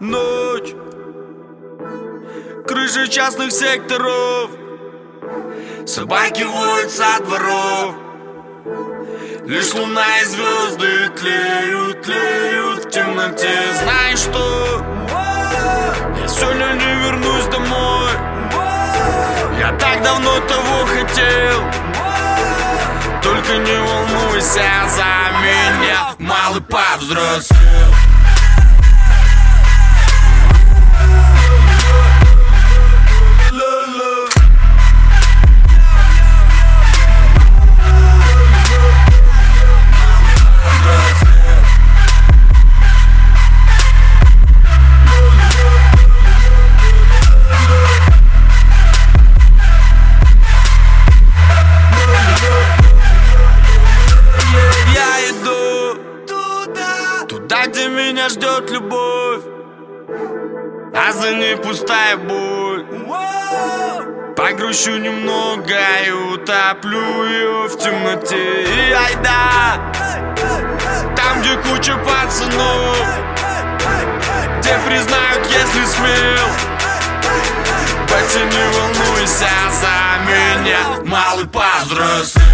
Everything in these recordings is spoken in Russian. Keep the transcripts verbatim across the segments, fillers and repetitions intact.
Ночь, крыши частных секторов, собаки воют со дворов. Лишь луна и звезды тлеют, тлеют в темноте. Знаешь что? Я сегодня не вернусь домой. Я так давно того хотел. Только не волнуйся за меня, малый повзрослел. Туда, где меня ждет любовь, а за ней пустая боль. Погрущу немного и утоплю ее в темноте. И айда, там, где куча пацанов, где признают, если смел. Батя, не волнуйся за меня, малый повзрослел.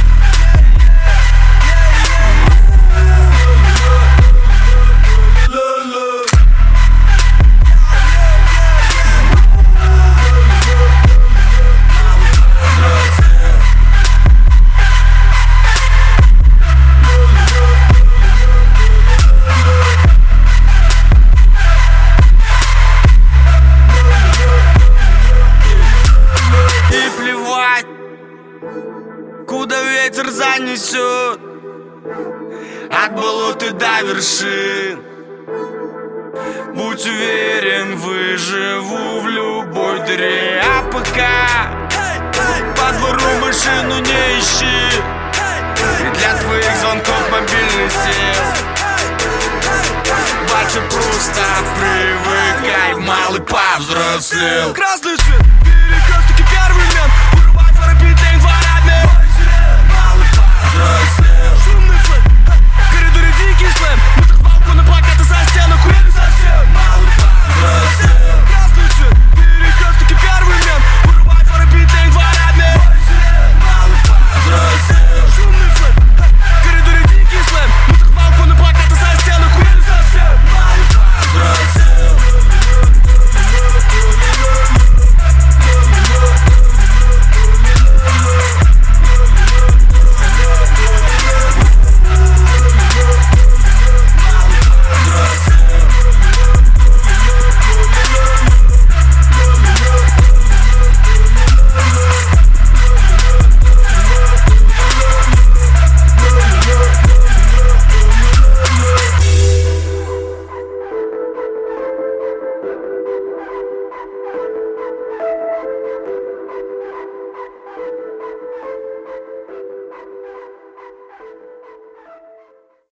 Куда ветер занесет, от болот и до вершин. Будь уверен, выживу в любой дыре. А пока по двору машину не ищи, и для твоих звонков мобильный сел. Батя, просто привыкай, малый повзрослел. Красный свет.